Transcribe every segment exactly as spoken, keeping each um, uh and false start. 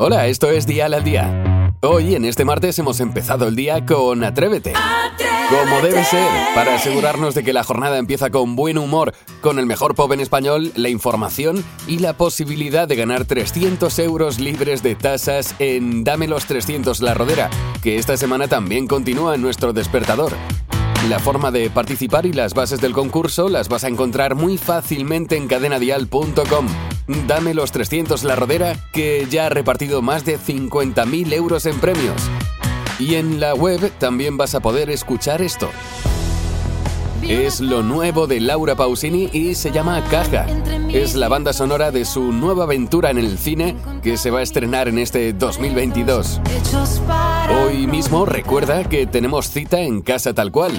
Hola, esto es Dial al Día. Hoy, en este martes, hemos empezado el día con Atrévete. Como debe ser, para asegurarnos de que la jornada empieza con buen humor, con el mejor pop en español, la información y la posibilidad de ganar trescientos euros libres de tasas en Dame los trescientos La Rodera, que esta semana también continúa en nuestro despertador. La forma de participar y las bases del concurso las vas a encontrar muy fácilmente en cadena dial punto com. Dame los trescientos La Rodera, que ya ha repartido más de cincuenta mil euros en premios. Y en la web también vas a poder escuchar esto. Es lo nuevo de Laura Pausini y se llama Caja. Es la banda sonora de su nueva aventura en el cine que se va a estrenar en este dos mil veintidós. Hoy mismo recuerda que tenemos cita en Casa Tal Cual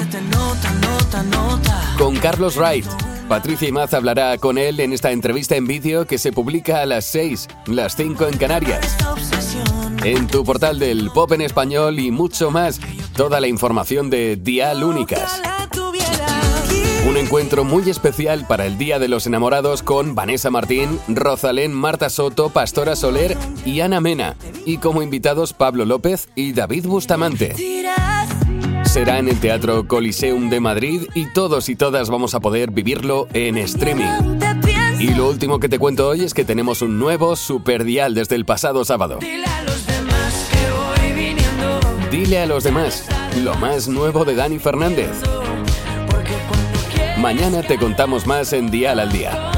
con Carlos Wright. Patricia Imaz hablará con él en esta entrevista en vídeo que se publica a las seis, las cinco en Canarias. En tu portal del pop en español y mucho más, toda la información de Dial Únicas. Un encuentro muy especial para el Día de los Enamorados con Vanessa Martín, Rosalén, Marta Soto, Pastora Soler y Ana Mena. Y como invitados Pablo López y David Bustamante. Será en el Teatro Coliseum de Madrid y todos y todas vamos a poder vivirlo en streaming. Y lo último que te cuento hoy es que tenemos un nuevo Super Dial desde el pasado sábado. Dile a los demás que voy viniendo. Dile a los demás, lo más nuevo de Dani Fernández. Mañana te contamos más en Dial al Día.